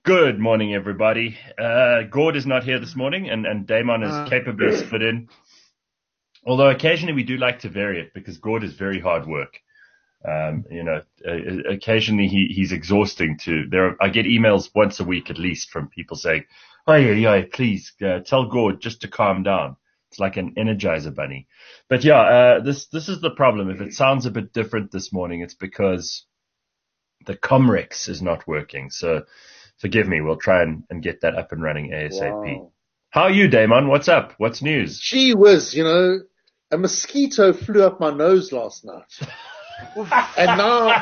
Good morning, everybody. Gord is not here this morning, and Damon is capably split in. Although occasionally we do like to vary it because Gord is very hard work. Occasionally he's exhausting too. I get emails once a week at least from people saying, "Oh yeah, please tell Gord just to calm down." It's like an Energizer bunny. But yeah, this is the problem. If it sounds a bit different this morning, it's because the Comrex is not working. So forgive me. We'll try and get that up and running ASAP. Wow. How are you, Damon? What's up? What's news? Gee whiz, a mosquito flew up my nose last night. And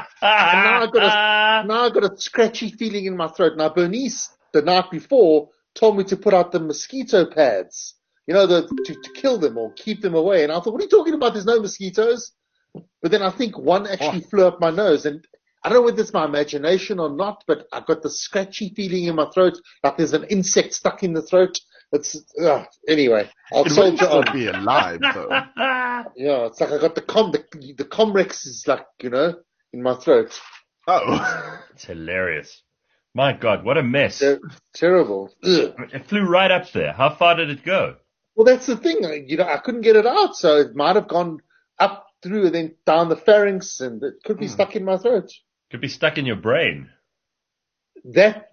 now I got a scratchy feeling in my throat. Now Bernice, the night before, told me to put out the mosquito pads, to kill them or keep them away. And I thought, what are you talking about? There's no mosquitoes. But then I think one actually flew up my nose, and I don't know whether it's my imagination or not, but I've got the scratchy feeling in my throat, like there's an insect stuck in the throat. Anyway, I'll It soldier wouldn't on. still be alive though. Yeah, it's like I got the Comrex is like, in my throat. Oh. It's hilarious. My God, what a mess. Terrible. Ugh. It flew right up there. How far did it go? Well, that's the thing. I couldn't get it out, so it might have gone up through and then down the pharynx, and it could be stuck in my throat. Could be stuck in your brain. That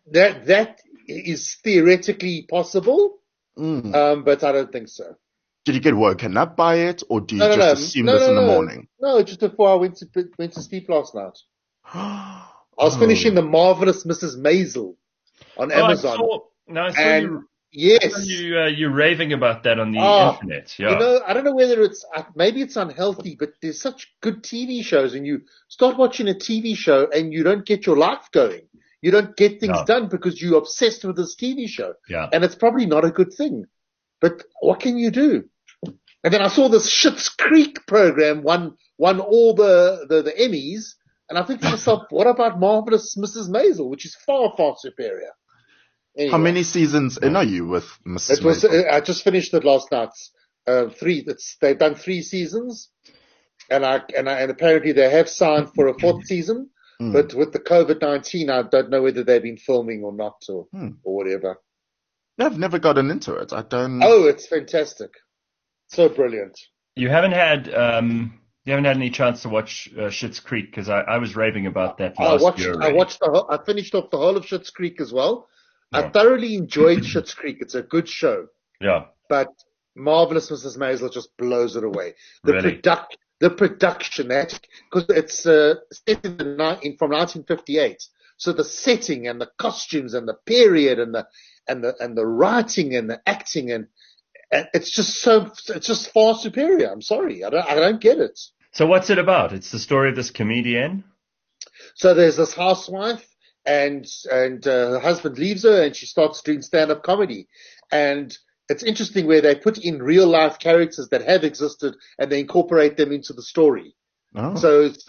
is theoretically possible, but I don't think so. Did you get woken up by it, or do you No, just assume this in the morning? No, just before I went to sleep last night. I was Oh. finishing The Marvelous Mrs. Maisel on Amazon. I saw yes, you raving about that on the internet. Yeah. I don't know whether maybe it's unhealthy, but there's such good TV shows, and you start watching a TV show and you don't get your life going. You don't get things done because you're obsessed with this TV show. Yeah. And it's probably not a good thing. But what can you do? And then I saw this Schitt's Creek program won all the Emmys, and I think to myself, what about Marvelous Mrs. Maisel, which is far, far superior. Anyway. How many seasons in are you with Mrs. Maisel? I just finished it last night. 3. They've done 3 seasons, and apparently they have signed for a 4th season. But with the COVID-19, I don't know whether they've been filming or not or whatever. I've never gotten into it. I don't. Oh, it's fantastic. So brilliant. You haven't had any chance to watch Schitt's Creek because I was raving about that last year. I finished off the whole of Schitt's Creek as well. Yeah. I thoroughly enjoyed Schitt's Creek. It's a good show. Yeah. But Marvelous Mrs. Maisel just blows it away. The production, because it's set from 1958. So the setting and the costumes and the period and the writing and the acting and it's just far superior. I'm sorry. I don't get it. So what's it about? It's the story of this comedian. So there's this housewife and her husband leaves her and she starts doing stand-up comedy. And it's interesting where they put in real life characters that have existed and they incorporate them into the story. Oh.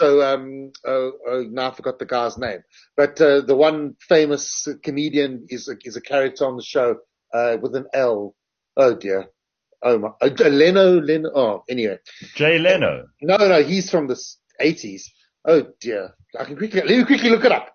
Now I forgot the guy's name, but the one famous comedian is a character on the show with an L. Oh dear. Oh my. Leno. Oh, anyway. Jay Leno. No, he's from the 80s. Oh dear. Let me quickly look it up.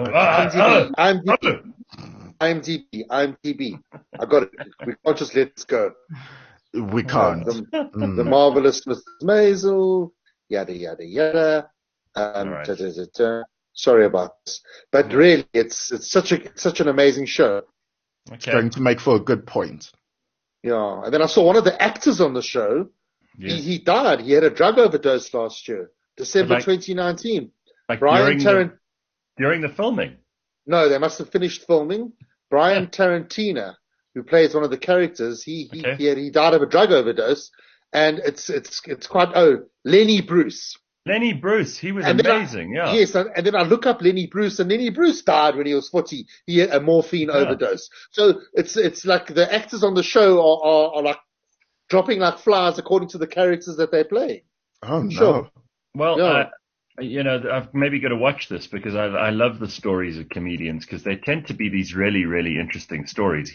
IMDb. I got it. We can't just let this go. We can't. The Marvelous Mrs. Maisel, yada, yada, yada. Right. Sorry about this. But really, it's such an amazing show. Okay. It's going to make for a good point. Yeah. And then I saw one of the actors on the show. Yes. He died. He had a drug overdose last year, December 2019. Like during the filming? No, they must have finished filming. Brian Tarantino, who plays one of the characters, he died of a drug overdose, and it's quite Lenny Bruce. Lenny Bruce, he was amazing, yeah. Yes, and then I look up Lenny Bruce, and Lenny Bruce died when he was 40. He had a morphine overdose. So it's like the actors on the show are like dropping like flies according to the characters that they're playing. Oh no. Sure. Well, I've maybe got to watch this because I love the stories of comedians because they tend to be these really, really interesting stories.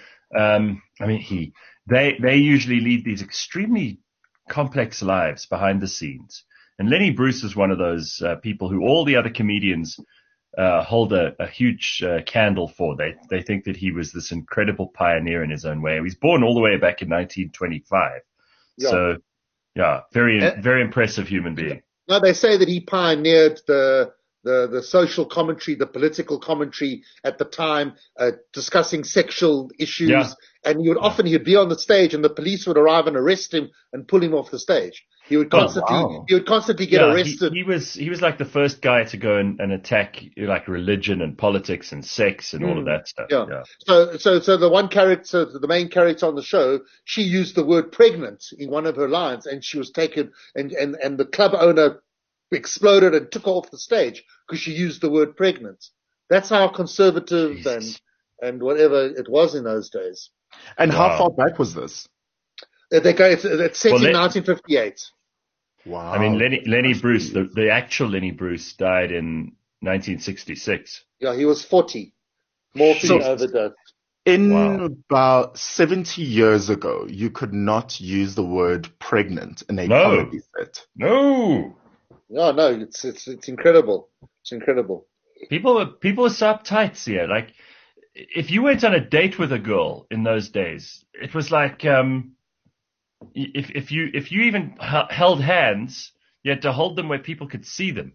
They usually lead these extremely complex lives behind the scenes. And Lenny Bruce is one of those people who all the other comedians hold a huge candle for. They think that he was this incredible pioneer in his own way. He was born all the way back in 1925. Yeah. So, yeah, very, Eh, very impressive human being. Now they say that he pioneered the social commentary, the political commentary at the time, discussing sexual issues. Yeah. And he'd be on the stage and the police would arrive and arrest him and pull him off the stage. He would constantly get arrested. He was like the first guy to go and attack like religion and politics and sex and all of that stuff. Yeah. Yeah. So the one character, the main character on the show, she used the word pregnant in one of her lines, and she was taken, and the club owner exploded and took her off the stage because she used the word pregnant. That's how conservative Jesus. and whatever it was in those days. And how Wow. far back was this? It's set in 1958. Wow. I mean, Lenny Bruce, the actual Lenny Bruce died in 1966. Yeah, he was 40. Morphine overdose. In about 70 years ago, you could not use the word pregnant in a comedy set. No. No, it's incredible. It's incredible. People were so uptight here. Like, if you went on a date with a girl in those days, it was like, if you even held hands, you had to hold them where people could see them.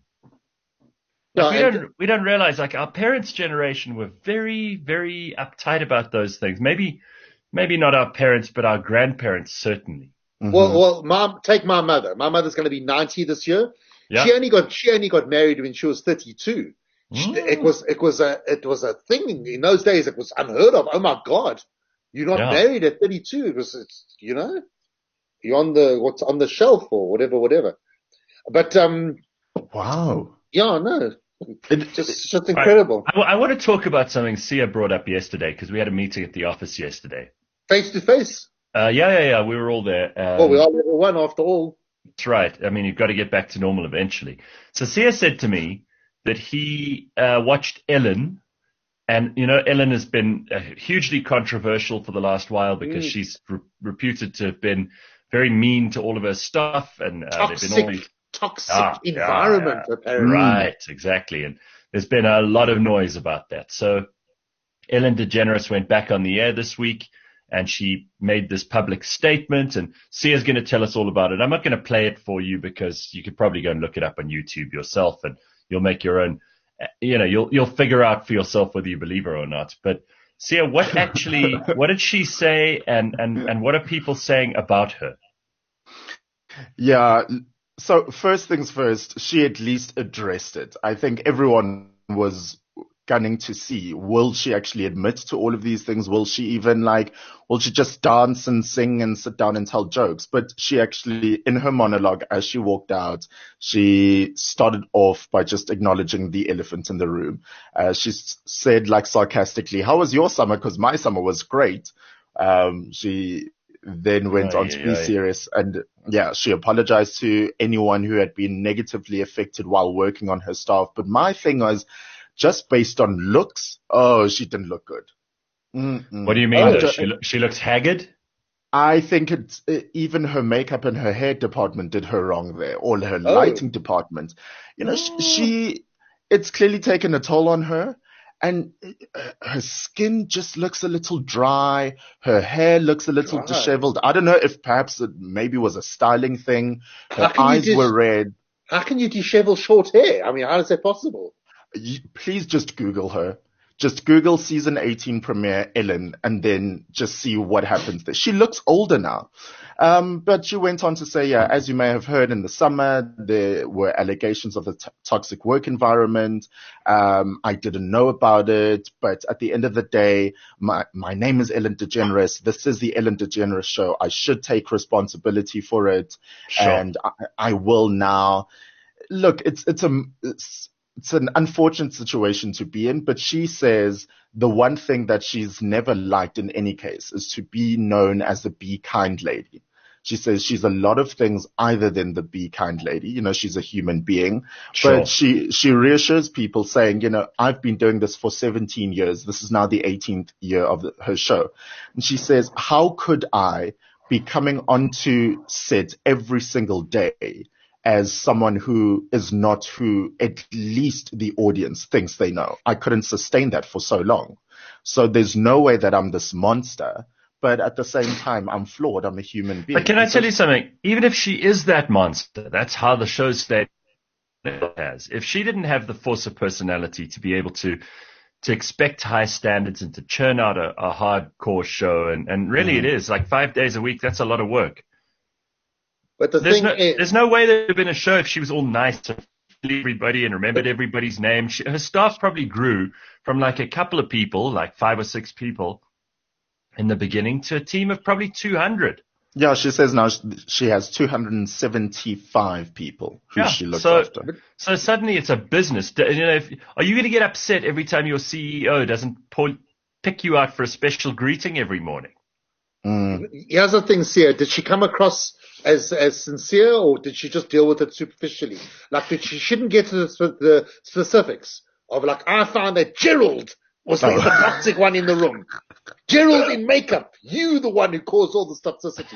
Like, we don't realize, like, our parents' generation were very, very uptight about those things. Maybe not our parents, but our grandparents certainly. Mm-hmm. Well, take my mother. My mother's going to be 90 this year. Yeah. She only got married when she was 32. It was a thing in those days. It was unheard of. Oh my God, you're not married at 32. You're on the shelf or whatever. But wow. Yeah, no. It's just incredible. I want to talk about something Sia brought up yesterday because we had a meeting at the office yesterday. Face to face. Yeah. We were all there. We are level 1 after all. That's right. I mean, you've got to get back to normal eventually. So Sia said to me that he watched Ellen, and Ellen has been hugely controversial for the last while because she's reputed to have been very mean to all of her staff, and they've been all these toxic environment, apparently. Right, exactly. And there's been a lot of noise about that. So Ellen DeGeneres went back on the air this week and she made this public statement, and Sia's going to tell us all about it. I'm not going to play it for you because you could probably go and look it up on YouTube yourself and you'll make your own, you'll figure out for yourself whether you believe her or not. But Sia, what did she say and what are people saying about her? Yeah. So first things first, she at least addressed it. I think everyone was gunning to see, will she actually admit to all of these things? Will she will she just dance and sing and sit down and tell jokes? But she actually, in her monologue, as she walked out, she started off by just acknowledging the elephant in the room. She said, like, sarcastically, how was your summer? Because my summer was great. She then went on to be serious, and she apologized to anyone who had been negatively affected while working on her staff. But my thing was, just based on looks, she didn't look good. What do you mean? She looks haggard? I think even her makeup and her hair department did her wrong there, or her lighting department. It's clearly taken a toll on her. And her skin just looks a little dry. Her hair looks a little disheveled. I don't know if perhaps it maybe was a styling thing. Her eyes were red. How can you dishevel short hair? I mean, how is that possible? Please just Google her. Just Google season 18 premiere Ellen and then just see what happens there. She looks older now. But she went on to say, as you may have heard in the summer, there were allegations of a toxic work environment. I didn't know about it, but at the end of the day, my name is Ellen DeGeneres. This is the Ellen DeGeneres show. I should take responsibility for it. Sure. And I will now. Look, it's an unfortunate situation to be in, but she says the one thing that she's never liked in any case is to be known as the Be Kind lady. She says she's a lot of things other than the Be Kind lady. She's a human being, Sure. But she reassures people saying, I've been doing this for 17 years. This is now the 18th year of her show. And she says, how could I be coming onto set every single day as someone who is not who at least the audience thinks they know. I couldn't sustain that for so long. So there's no way that I'm this monster, but at the same time, I'm flawed. I'm a human being. But can I tell you something? Even if she is that monster, that's how the show stayed has. If she didn't have the force of personality to be able to expect high standards and to churn out a hardcore show, and really it is like 5 days a week, that's a lot of work. But there's no way there would have been a show if she was all nice to everybody and remembered everybody's name. Her staff probably grew from like a couple of people, like 5 or 6 people in the beginning, to a team of probably 200. Yeah, she says now she has 275 people who she looks after. So suddenly it's a business. Are you going to get upset every time your CEO doesn't pick you out for a special greeting every morning? Here's the thing, Sia. Did she come across as sincere, or did she just deal with it superficially? Like, she shouldn't get to the specifics of, like, I found that Gerald was the toxic one in the room. Gerald in makeup, you the one who caused all the toxicity.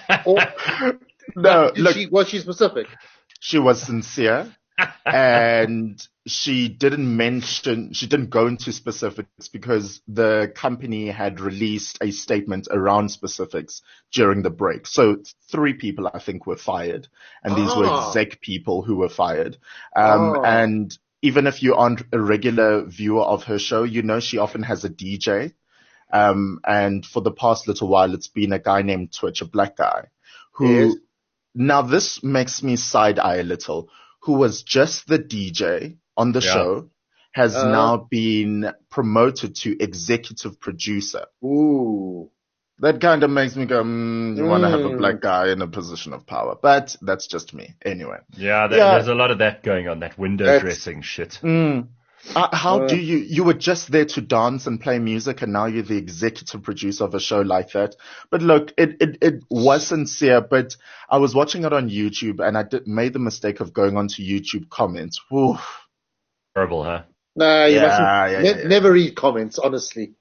Was she specific? She was sincere, and she didn't go into specifics because the company had released a statement around specifics during the break. So 3 people, I think, were fired, and these were exec people who were fired. And even if you aren't a regular viewer of her show, you know she often has a DJ. And for the past little while, it's been a guy named Twitch, a black guy, who, now this makes me side eye a little, who was just the DJ on the show, has now been promoted to executive producer. Ooh. That kind of makes me go, you want to have a black guy in a position of power. But that's just me. Anyway. Yeah, there's a lot of that going on, that window dressing shit. How do you were just there to dance and play music, and now you're the executive producer of a show like that? But look, it was sincere, but I was watching it on YouTube, and I made the mistake of going onto YouTube comments. Whew. Horrible, huh? No, you mustn't. Never read comments, honestly.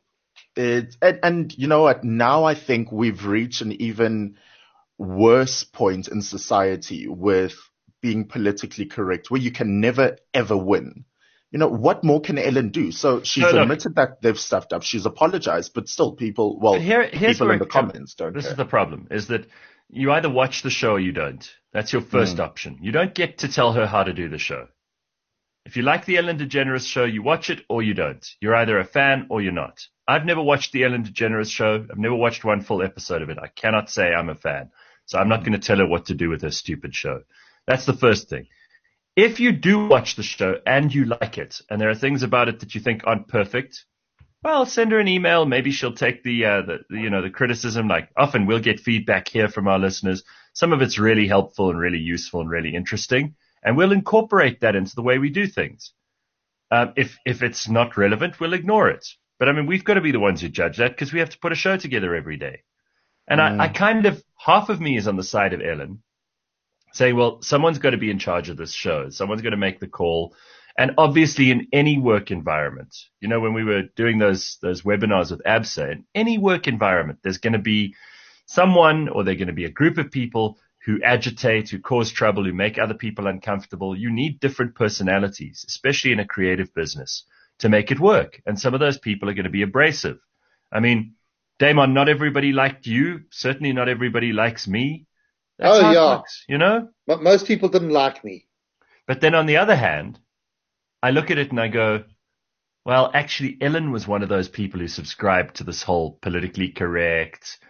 And you know what? Now I think we've reached an even worse point in society with being politically correct, where you can never ever win. You know, what more can Ellen do? So she's admitted that they've stuffed up. She's apologized, but still people in the comments don't care. This is the problem, is that you either watch the show or you don't. That's your first option. You don't get to tell her how to do the show. If you like the Ellen DeGeneres show, you watch it or you don't. You're either a fan or you're not. I've never watched the Ellen DeGeneres show. I've never watched one full episode of it. I cannot say I'm a fan. So I'm not going to tell her what to do with her stupid show. That's the first thing. If you do watch the show and you like it, and there are things about it that you think aren't perfect, well, send her an email. Maybe she'll take the criticism. Like, often we'll get feedback here from our listeners. Some of it's really helpful and really useful and really interesting, and we'll incorporate that into the way we do things. If it's not relevant, we'll ignore it. But I mean, we've got to be the ones who judge that, because we have to put a show together every day. And I kind of, half of me is on the side of Ellen, saying, well, someone's got to be in charge of this show. Someone's got to make the call. And obviously in any work environment, you know, when we were doing those webinars with ABSA, in any work environment, there's going to be someone, or there's going to be a group of people who agitate, who cause trouble, who make other people uncomfortable. You need different personalities, especially in a creative business, to make it work. And some of those people are going to be abrasive. I mean, Damon, not everybody liked you. Certainly not everybody likes me. That's how it works, you know? But most people didn't like me. But then on the other hand, I look at it and I go, well, actually, Ellen was one of those people who subscribed to this whole politically correct,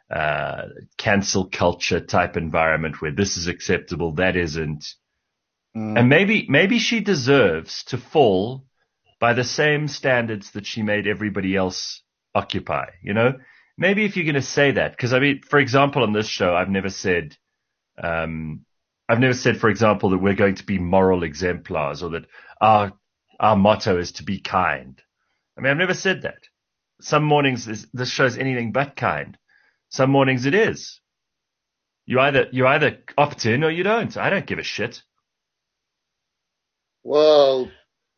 cancel culture type environment where this is acceptable, that isn't. And maybe she deserves to fall by the same standards that she made everybody else occupy, you know? Maybe if you're going to say that, because I mean, for example, on this show, I've never said, for example, that we're going to be moral exemplars, or that our motto is to be kind. I mean, I've never said that. Some mornings this show's anything but kind. Some mornings it is. You either opt in or you don't. I don't give a shit. Well,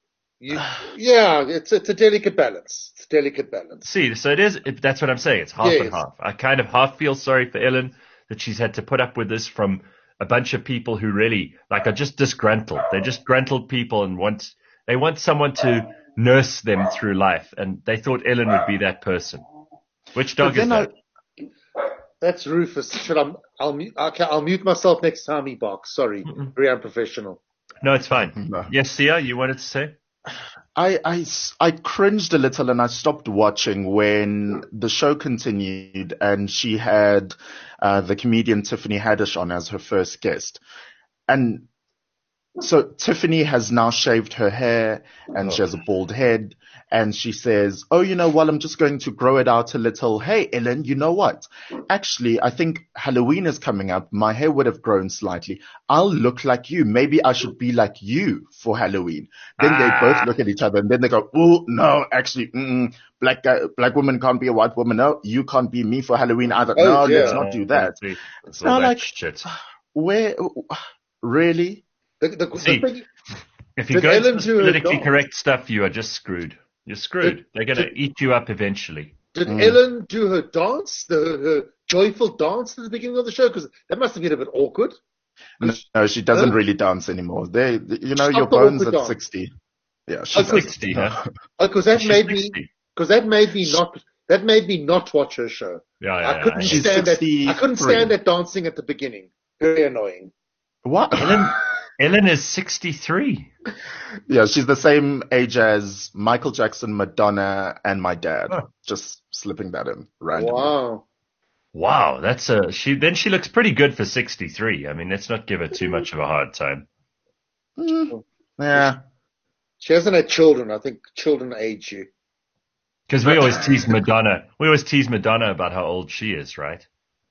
it's a delicate balance. It's a delicate balance. See, so that's what I'm saying. It's half and half. I kind of half feel sorry for Ellen that she's had to put up with this from a bunch of people who really like are just disgruntled. They're just disgruntled people and they want someone to nurse them through life. And they thought Ellen would be that person. Which dog is that? That's Rufus. I'll mute myself next time he barks. Sorry. Very unprofessional. No, it's fine. No. Yes, Sia, you wanted to say? I cringed a little and I stopped watching when the show continued and she had the comedian Tiffany Haddish on as her first guest. And so Tiffany has now shaved her hair and she has a bald head and she says, oh, I'm just going to grow it out a little. Hey, Ellen, you know what? Actually, I think Halloween is coming up. My hair would have grown slightly. I'll look like you. Maybe I should be like you for Halloween. Then they both look at each other and then they go, oh, no, actually, black woman can't be a white woman. No, you can't be me for Halloween either. Oh, no, yeah. let's not do that. It's now all that like, shit. where, really? The thing, If you Did go into Ellen this do her politically dance? correct stuff, you are just screwed. You're screwed. They're going to eat you up eventually. did Ellen do her dance, her joyful dance at the beginning of the show? Because that must have been a bit awkward. No, she doesn't really dance anymore. Your the bones awkward at dance. 60. Yeah, she's 60, huh? Because that She's made 60. that made me not watch her show. Yeah, I couldn't She's stand that. I couldn't 63. stand that dancing at the beginning. Very annoying. What? Ellen is 63. Yeah, she's the same age as Michael Jackson, Madonna, and my dad. Huh. Just slipping that in randomly. Wow. Wow, she looks pretty good for 63. I mean, let's not give her too much of a hard time. Yeah. She hasn't had children. I think children age you. Because we always tease Madonna. We always tease Madonna about how old she is, right?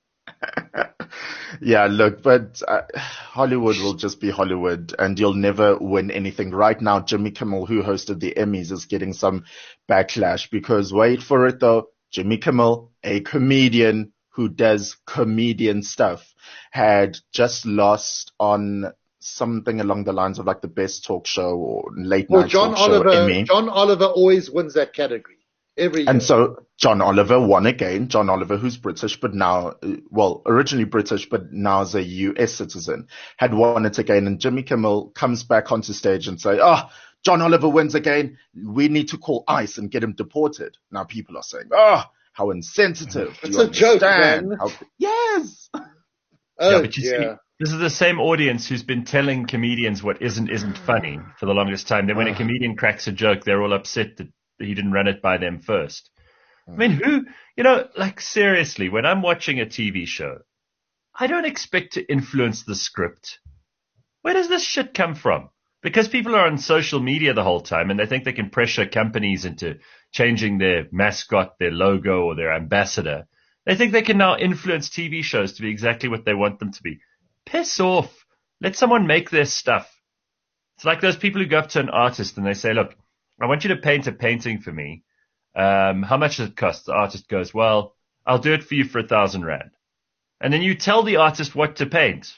Yeah, look, but Hollywood will just be Hollywood and you'll never win anything. Right now, Jimmy Kimmel, who hosted the Emmys, is getting some backlash because wait for it though, Jimmy Kimmel, a comedian who does comedian stuff, had just lost on something along the lines of like the best talk show or late night talk show Emmy. John Oliver always wins that category every year. And so John Oliver won again. John Oliver, who's British, but now, originally British, but now is a US citizen, had won it again. And Jimmy Kimmel comes back onto stage and say, John Oliver wins again. We need to call ICE and get him deported. Now people are saying, how insensitive. It's a joke, man. Yes. But you see, this is the same audience who's been telling comedians what isn't funny for the longest time. Then when a comedian cracks a joke, they're all upset that he didn't run it by them first. I mean, seriously, when I'm watching a TV show, I don't expect to influence the script. Where does this shit come from? Because people are on social media the whole time and they think they can pressure companies into changing their mascot, their logo, or their ambassador. They think they can now influence TV shows to be exactly what they want them to be. Piss off. Let someone make their stuff. It's like those people who go up to an artist and they say, look, I want you to paint a painting for me. How much does it cost? The artist goes, well, I'll do it for you for 1,000 rand. And then you tell the artist what to paint.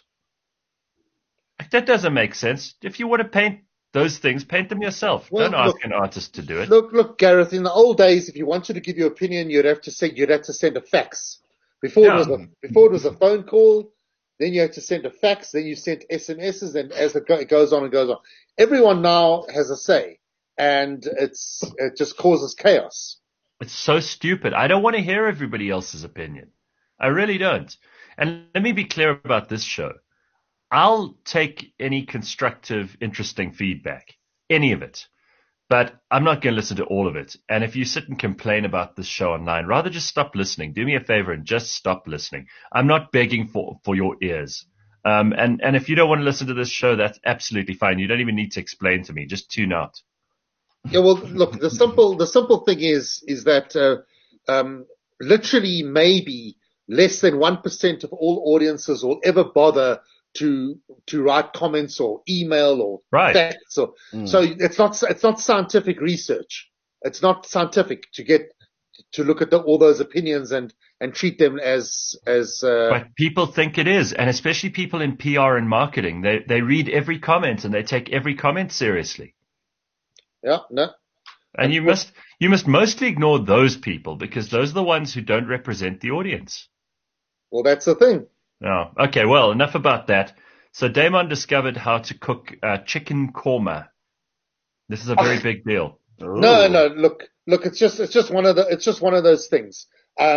That doesn't make sense. If you want to paint those things, paint them yourself. Well, don't ask an artist to do it. Look, Gareth. In the old days, if you wanted to give your opinion, you'd have to send a fax. Before it was a phone call, then you had to send a fax, then you sent SMSs, and as it goes on and goes on, everyone now has a say, and it just causes chaos. It's so stupid. I don't want to hear everybody else's opinion. I really don't. And let me be clear about this show. I'll take any constructive, interesting feedback, any of it, but I'm not going to listen to all of it. And if you sit and complain about this show online, rather just stop listening. Do me a favor and just stop listening. I'm not begging for your ears. And if you don't want to listen to this show, that's absolutely fine. You don't even need to explain to me. Just tune out. Yeah, well, look, the simple thing is that literally maybe less than 1% of all audiences will ever bother to write comments or email or facts or so it's not scientific research. It's not scientific to look at all those opinions and treat them as but people think it is, and especially people in PR and marketing. They read every comment and they take every comment seriously. Yeah, no. And you must mostly ignore those people because those are the ones who don't represent the audience. Well, that's the thing. Oh, okay. Well, enough about that. So Damon discovered how to cook chicken korma. This is a very big deal. No, Ooh. look, it's just one of those things.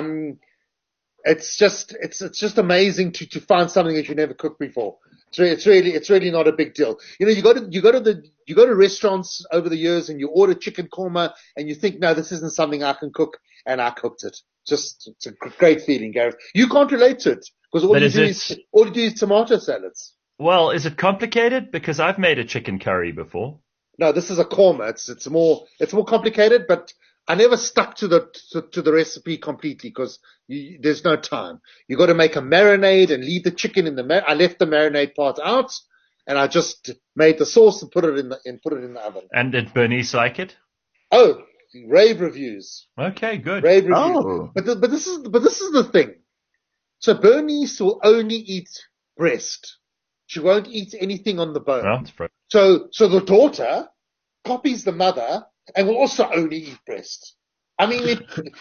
It's just amazing to find something that you never cooked before. It's really not a big deal. You go to restaurants over the years and you order chicken korma and you think, no, this isn't something I can cook, and I cooked it. It's a great feeling, Gareth. You can't relate to it because all you do is tomato salads. Well, is it complicated? Because I've made a chicken curry before. No, this is a korma. It's more complicated, but I never stuck to the recipe completely because there's no time. You got to make a marinade and leave the chicken in the I left the marinade part out, and I just made the sauce and put it in the oven. And did Bernice like it? Oh, rave reviews. Okay, good. Rave reviews. Oh. But this is the thing. So Bernice will only eat breast. She won't eat anything on the bone. Well, it's fr- So the daughter copies the mother and will also only eat breast. I mean,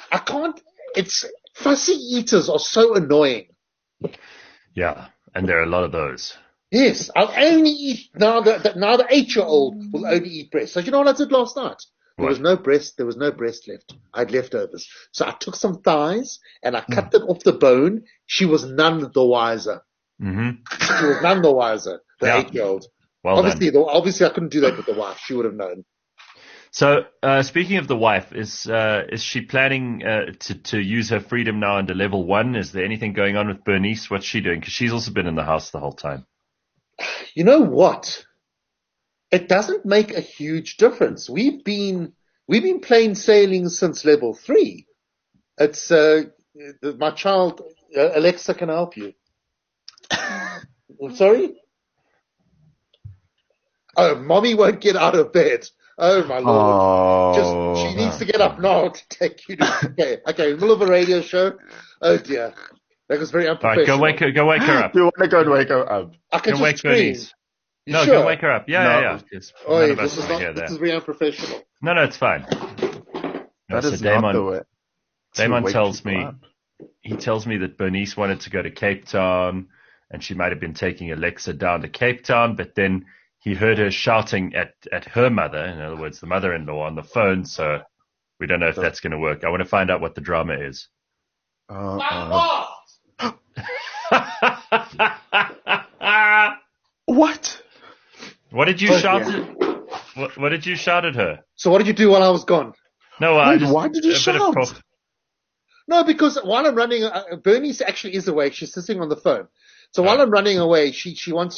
fussy eaters are so annoying. Yeah, and there are a lot of those. Yes, I'll only eat, now the 8-year-old will only eat breast. So you know what I did last night? There was no breast left. I had leftovers. So I took some thighs and I cut them off the bone. She was none the wiser. Mm-hmm. She was none the wiser, the 8-year-old. Well Obviously I couldn't do that with the wife. She would have known. So, speaking of the wife, is she planning to use her freedom now under level 1? Is there anything going on with Bernice? What's she doing? Because she's also been in the house the whole time. You know what? It doesn't make a huge difference. We've been plain sailing since level 3. It's my child Alexa can help you. I'm sorry? Oh, mommy won't get out of bed. Oh my lord! Oh. She needs to get up now to take you to. Okay, middle of a radio show. Oh dear, that was very All unprofessional. right, go wake her up. You want to go and wake her up? I can Go just wake scream. Bernice. You No, sure? go wake her up. Yeah, No. yeah. Yes. Oh, None yeah, of us want to hear this that. is very unprofessional. No, it's fine. No, That so is not the way. Damon wake tells people me, up. he tells me that Bernice wanted to go to Cape Town and she might have been taking Alexa down to Cape Town, but then he heard her shouting at her mother, in other words, the mother-in-law, on the phone. So we don't know if that's going to work. I want to find out what the drama is. What? What did you shout? What did you shout at her? So what did you do while I was gone? No, Wait, why did you a bit of shout? talk. No, because while I'm running, Bernice actually is awake. She's sitting on the phone. So while I'm running away, she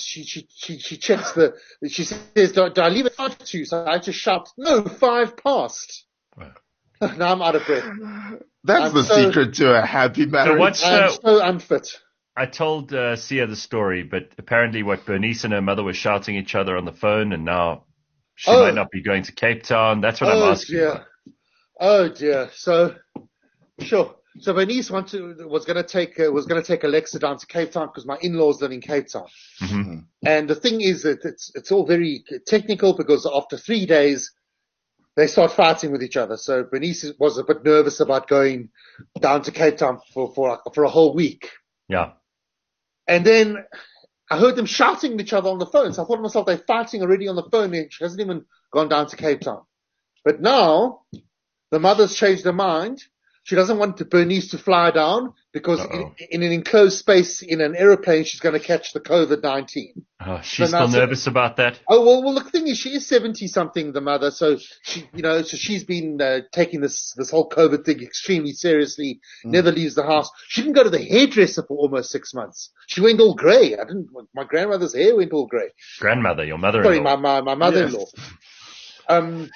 checks she says, do I leave it 5 to 2? So I just shout, no, 5 past. Wow. Now I'm out of breath. That's the secret to a happy marriage. I'm so unfit. I told Sia the story, but apparently what Bernice and her mother were shouting at each other on the phone, and now she might not be going to Cape Town. That's what I'm asking about. Oh dear. So, sure. So Bernice was going to take Alexa down to Cape Town because my in-laws live in Cape Town. Mm-hmm. And the thing is that it's all very technical because after 3 days they start fighting with each other. So Bernice was a bit nervous about going down to Cape Town for a whole week. Yeah. And then I heard them shouting at each other on the phone. So I thought to myself, they're fighting already on the phone. And she hasn't even gone down to Cape Town. But now the mother's changed her mind. She doesn't want Bernice to fly down because in an enclosed space in an aeroplane, she's going to catch the COVID-19. Oh, she's still nervous about that. Oh, well, the thing is, she is 70 something, the mother. So she's been taking this whole COVID thing extremely seriously, never leaves the house. She didn't go to the hairdresser for almost 6 months. She went all grey. My grandmother's hair went all grey. Grandmother, your mother-in-law. Sorry, my mother-in-law. Yes.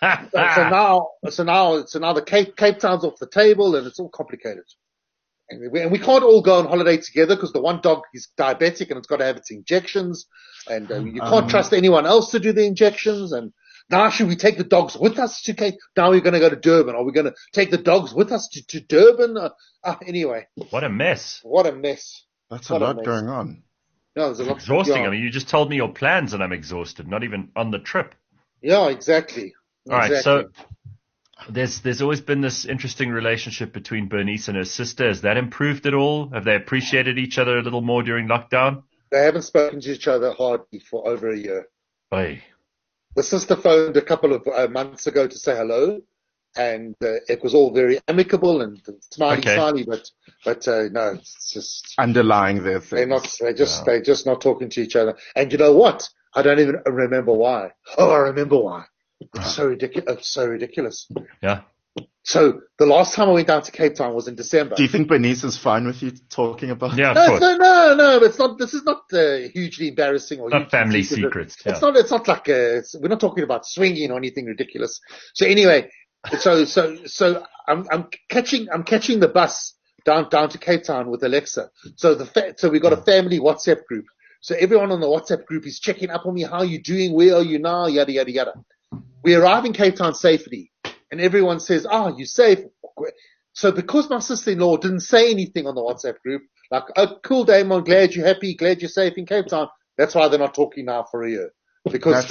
So now the Cape Town's off the table and it's all complicated. And we can't all go on holiday together because the one dog is diabetic and it's got to have its injections and you can't trust anyone else to do the injections. And now should we take the dogs with us to Cape? Now we're going to go to Durban. Are we going to take the dogs with us to Durban? Anyway. What a mess. What a mess. That's a lot going on. No, there's a lot. Exhausting. I mean, you just told me your plans and I'm exhausted, not even on the trip. Yeah, exactly. All right, so there's always been this interesting relationship between Bernice and her sister. Has that improved at all? Have they appreciated each other a little more during lockdown? They haven't spoken to each other hardly for over a year. Oy. The sister phoned a couple of months ago to say hello, and it was all very amicable and smiley, Okay. smiley. But no, it's just Underlying their things. they're just not talking to each other. And you know what? I don't even remember why. Oh, I remember why. It's so ridiculous. It's so ridiculous. Yeah. So the last time I went down to Cape Town was in December. Do you think Bernice is fine with you talking about? Yeah, of No, course. no, it's not. This is not hugely embarrassing or Not hugely family secretive. secrets. Yeah. It's not like we're not talking about swinging or anything ridiculous. So anyway, so I'm catching the bus down to Cape Town with Alexa. So so we got a family WhatsApp group. So everyone on the WhatsApp group is checking up on me. How are you doing? Where are you now? Yada yada yada. We arrive in Cape Town safely, and everyone says, "You safe?" So because my sister-in-law didn't say anything on the WhatsApp group, like, "Oh, cool, Damon, glad you're happy, glad you're safe in Cape Town," that's why they're not talking now for a year. Because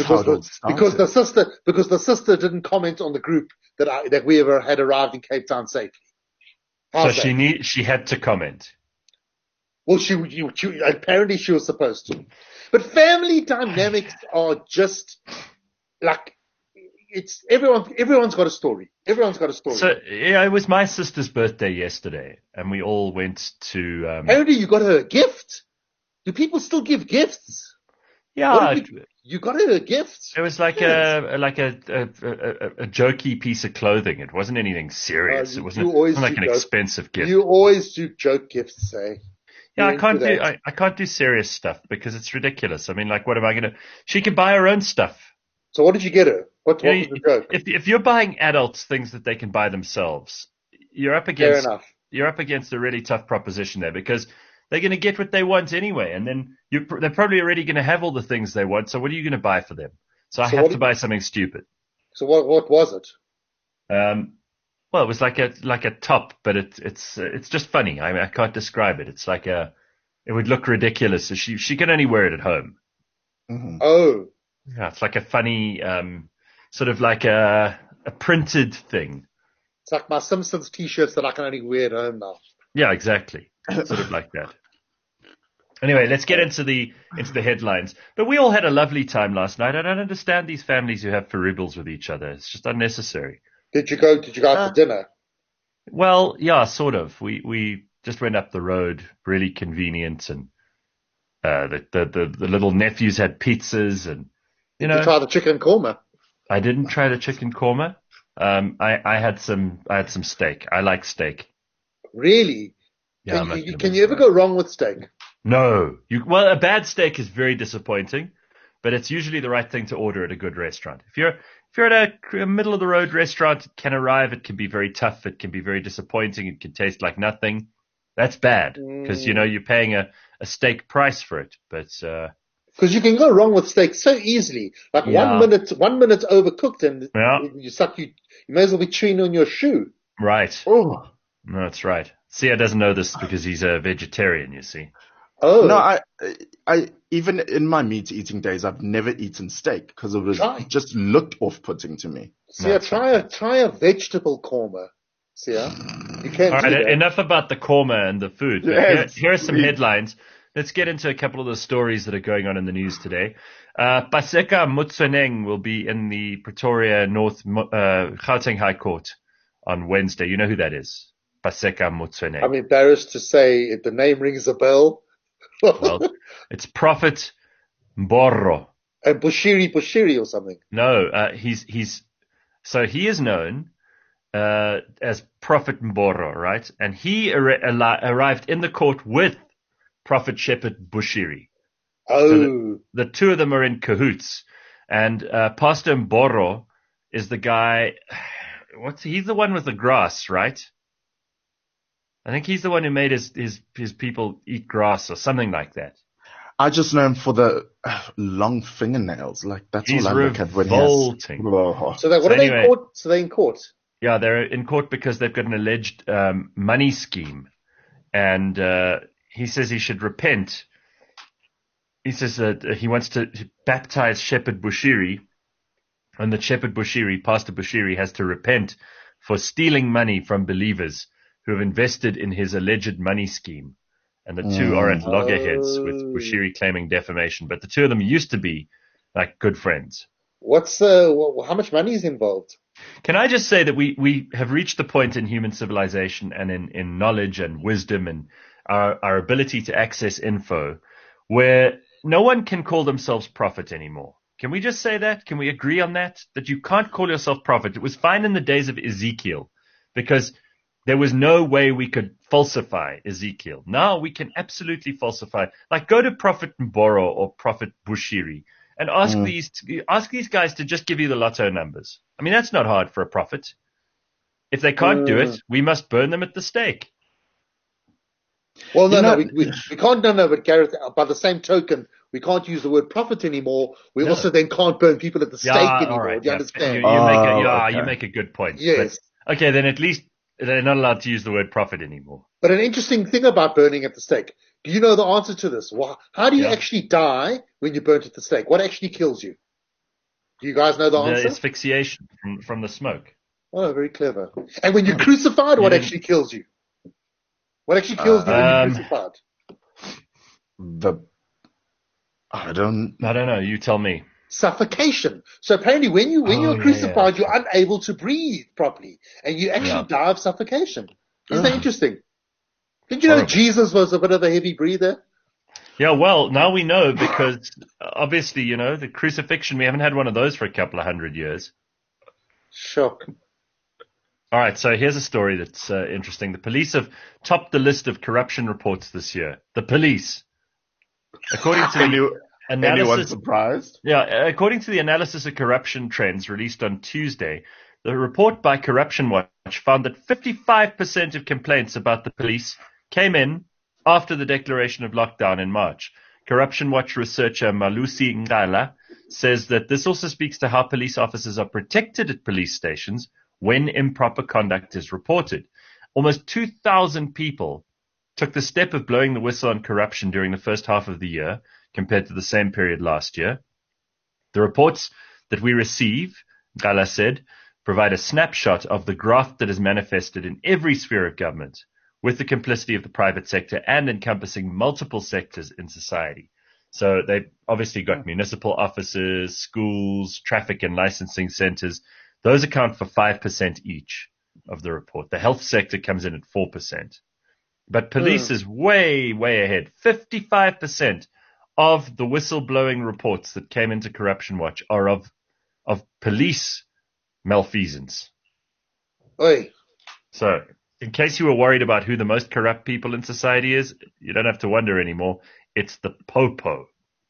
the sister didn't comment on the group that we ever had arrived in Cape Town safely. So she had to comment. Well, she apparently she was supposed to. But family dynamics are just like everyone's got a story. Everyone's got a story. So yeah, it was my sister's birthday yesterday, and we all went to. Apparently, you got her a gift. Do people still give gifts? Yeah, you got her a gift. it was like a jokey piece of clothing. It wasn't anything serious. It wasn't like an expensive gift. You always do joke gifts, eh? Yeah, I can't do serious stuff because it's ridiculous. I mean, like, what am I gonna? She can buy her own stuff. So what did you get her? What was the joke? If you're buying adults things that they can buy themselves, you're up against a really tough proposition there, because they're going to get what they want anyway, and then they're probably already going to have all the things they want. So what are you going to buy for them? So I have to buy something stupid. So what was it? Well, it was like a top, but it's just funny. I can't describe it. It's like it would look ridiculous. So she can only wear it at home. Mm-hmm. Oh. Yeah, it's like a funny, sort of like a printed thing. It's like my Simpsons t-shirts that I can only wear at home now. Yeah, exactly. Sort of like that. Anyway, let's get into the headlines. But we all had a lovely time last night. I don't understand these families who have foibles with each other. It's just unnecessary. Did you go out for dinner? Well, yeah, sort of. We just went up the road, really convenient, and the little nephews had pizzas, and Did you try the chicken korma? I didn't try the chicken korma. I had some steak. I like steak. Really? Yeah. Can you ever go wrong with steak? No. Well, a bad steak is very disappointing, but it's usually the right thing to order at a good restaurant. If you're at a middle of the road restaurant, it can arrive. It can be very tough. It can be very disappointing. It can taste like nothing. That's bad because you're paying a steak price for it. But because you can go wrong with steak so easily. Like 1 minute overcooked, and you may as well be chewing on your shoe. Right. Oh. No, that's right. Sia doesn't know this because he's a vegetarian, you see. Oh. No, I even in my meat eating days, I've never eaten steak because it just looked off-putting to me. Sia, try a vegetable korma. Sia, you can't. All do right, that. enough about the korma and the food. Yes, here are some headlines. Let's get into a couple of the stories that are going on in the news today. Paseka Motsoeneng will be in the Pretoria North Gauteng High Court on Wednesday. You know who that is? Paseka Motsoeneng. I'm embarrassed to say the name rings a bell. Well, it's Prophet Mborro. And Bushiri or something. No, he is known as Prophet Mborro, right? And he arrived in the court with Prophet Shepherd Bushiri. Oh. So the two of them are in cahoots. And Pastor Mborro is the guy, he's the one with the grass, right? I think he's the one who made his people eat grass or something like that. I just know him for the long fingernails. Like that's He's all I look at when revolting. So are they in court? So they're in court. Yeah, they're in court because they've got an alleged money scheme, and he says he should repent. He says that he wants to baptize Shepherd Bushiri, and that Shepherd Bushiri, Pastor Bushiri, has to repent for stealing money from believers who have invested in his alleged money scheme. and the two are at loggerheads with Oh. Bushiri claiming defamation. But the two of them used to be like good friends. How much money is involved? Can I just say that we have reached the point in human civilization and in knowledge and wisdom and our ability to access info where no one can call themselves prophet anymore. Can we just say that? Can we agree on that? That you can't call yourself prophet. It was fine in the days of Ezekiel because there was no way we could falsify Ezekiel. Now we can absolutely falsify. Like go to Prophet Mboro or Prophet Bushiri and ask these guys to just give you the lotto numbers. I mean, that's not hard for a prophet. If they can't do it, we must burn them at the stake. Well, we can't. No, but Gareth, by the same token, we can't use the word prophet anymore. We also then can't burn people at the stake anymore. Right, do you understand? You make a good point. Yes. But, okay, then at least they're not allowed to use the word prophet anymore. But an interesting thing about burning at the stake. Do you know the answer to this? How do you actually die when you're burnt at the stake? What actually kills you? Do you guys know the answer? The asphyxiation from the smoke. Oh, very clever. And when you're crucified, what actually kills you? What actually kills you when you're crucified? I don't know. You tell me. Suffocation. So apparently when you're crucified, you're unable to breathe properly. And you actually die of suffocation. Isn't that interesting? Did you know Jesus was a bit of a heavy breather? Yeah, well, now we know because obviously, the crucifixion, we haven't had one of those for a couple of 100 years. Shock. All right, so here's a story that's interesting. The police have topped the list of corruption reports this year. The police. According to the analysis, anyone surprised? Yeah, according to the analysis of corruption trends released on Tuesday, the report by Corruption Watch found that 55% of complaints about the police came in after the declaration of lockdown in March. Corruption Watch researcher Malusi Ngala says that this also speaks to how police officers are protected at police stations when improper conduct is reported. Almost 2,000 people took the step of blowing the whistle on corruption during the first half of the year compared to the same period last year. The reports that we receive, Ngala said, provide a snapshot of the graft that is manifested in every sphere of government, with the complicity of the private sector and encompassing multiple sectors in society. So they've obviously got municipal offices, schools, traffic and licensing centers. Those account for 5% each of the report. The health sector comes in at 4%. But police is way, way ahead. 55% of the whistleblowing reports that came into Corruption Watch are of police malfeasance. Oi. So, in case you were worried about who the most corrupt people in society is, you don't have to wonder anymore. It's the popo.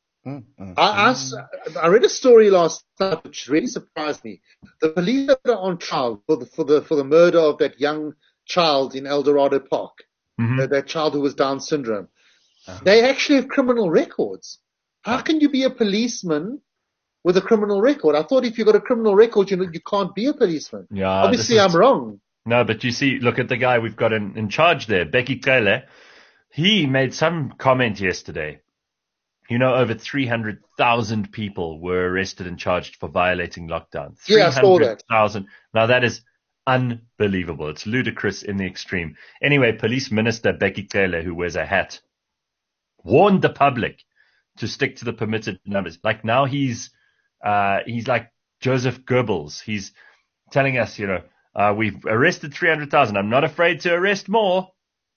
I read a story last night which really surprised me. The police that are on trial for the murder of that young child in El Dorado Park, that child who was Down syndrome, they actually have criminal records. How can you be a policeman with a criminal record? I thought if you got a criminal record, you can't be a policeman. Yeah, obviously I'm wrong. No, but you see, look at the guy we've got in charge there, Bheki Cele. He made some comment yesterday. Over 300,000 people were arrested and charged for violating lockdown. Yeah, I saw that. 300,000. Now that is unbelievable. It's ludicrous in the extreme. Anyway, Police Minister Bheki Cele, who wears a hat, warned the public to stick to the permitted numbers. Like now he's like Joseph Goebbels. He's telling us, we've arrested 300,000. I'm not afraid to arrest more.